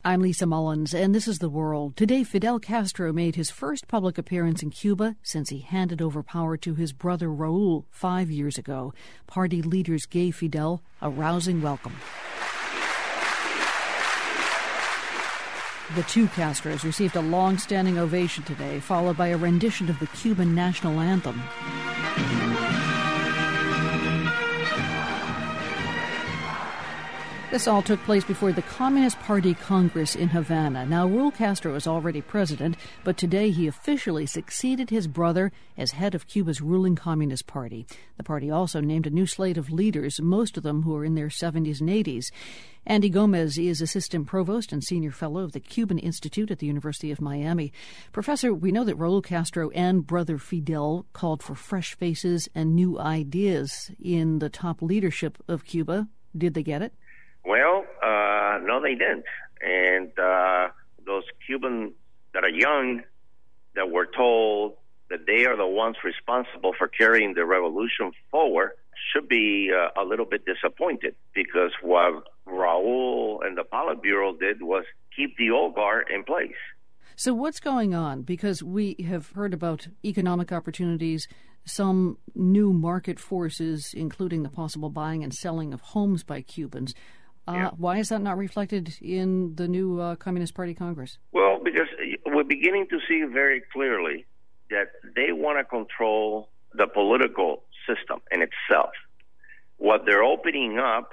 I'm Lisa Mullins, and this is The World. Today, Fidel Castro made his first public appearance in Cuba since he handed over power to his brother Raul 5 years ago. Party leaders gave Fidel a rousing welcome. The two Castros received a long-standing ovation today, followed by a rendition of the Cuban national anthem. This all took place before the Communist Party Congress in Havana. Now, Raul Castro is already president, but today he officially succeeded his brother as head of Cuba's ruling Communist Party. The party also named a new slate of leaders, most of them who are in their 70s and 80s. Andy Gomez is assistant provost and senior fellow of the Cuban Institute at the University of Miami. Professor, we know that Raul Castro and brother Fidel called for fresh faces and new ideas in the top leadership of Cuba. Did they get it? Well, no, they didn't. And those Cubans that are young, that were told that they are the ones responsible for carrying the revolution forward, should be a little bit disappointed, because what Raul and the Politburo did was keep the old guard in place. So what's going on? Because we have heard about economic opportunities, some new market forces, including the possible buying and selling of homes by Cubans. Why is that not reflected in the new Communist Party Congress? Well, because we're beginning to see very clearly that they want to control the political system in itself. What they're opening up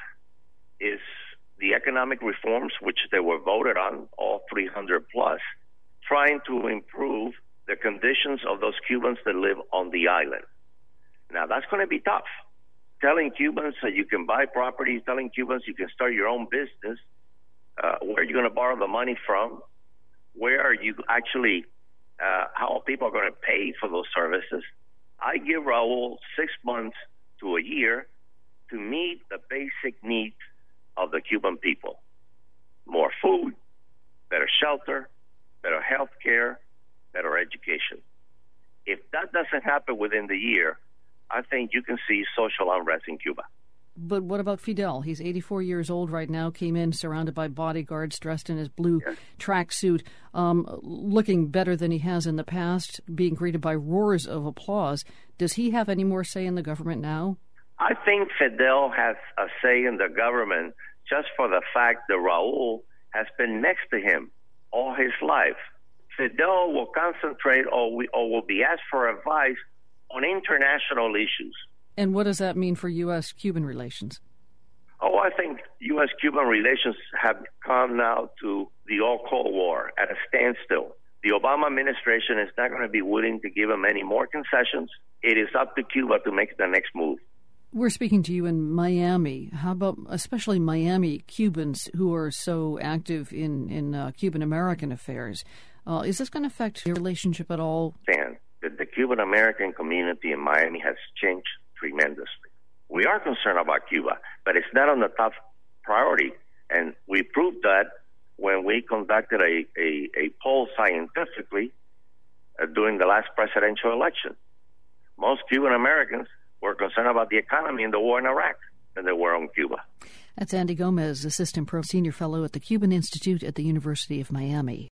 is the economic reforms, which they were voted on, all 300 plus, trying to improve the conditions of those Cubans that live on the island. Now, that's going to be tough. Telling Cubans that you can buy properties, telling Cubans you can start your own business, where are you going to borrow the money from, where are you actually, how people are going to pay for those services. I give Raul 6 months to a year to meet the basic needs of the Cuban people. More food, better shelter, better health care, better education. If that doesn't happen within the year, I think you can see social unrest in Cuba. But what about Fidel? He's 84 years old right now, came in surrounded by bodyguards, dressed in his blue tracksuit, looking better than he has in the past, being greeted by roars of applause. Does he have any more say in the government now? I think Fidel has a say in the government just for the fact that Raul has been next to him all his life. Fidel will concentrate or will be asked for advice on international issues. And what does that mean for U.S.-Cuban relations? Oh, I think U.S.-Cuban relations have come now to the old Cold War at a standstill. The Obama administration is not going to be willing to give them any more concessions. It is up to Cuba to make the next move. We're speaking to you in Miami. How about especially Miami Cubans who are so active in Cuban-American affairs? Is this going to affect your relationship at all? The Cuban-American community in Miami has changed tremendously. We are concerned about Cuba, but it's not on the top priority. And we proved that when we conducted a poll scientifically during the last presidential election. Most Cuban-Americans were concerned about the economy and the war in Iraq than they were on Cuba. That's Andy Gomez, assistant senior fellow at the Cuban Institute at the University of Miami.